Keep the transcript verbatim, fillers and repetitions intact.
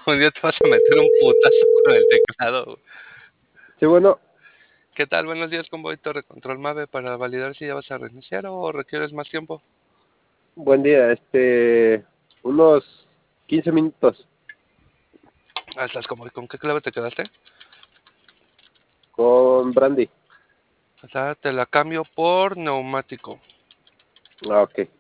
Un día te vas a meter un putazo con el teclado, güey. Sí, bueno, ¿Qué tal? Buenos días, ¿cómo voy? Torre Control Mave para validar si ya vas a reiniciar o requieres más tiempo. buen día. Este, unos quince minutos Ah, estás como, ¿con qué clave te quedaste? con Brandy. O sea, te la cambio por neumático. Ah, ok.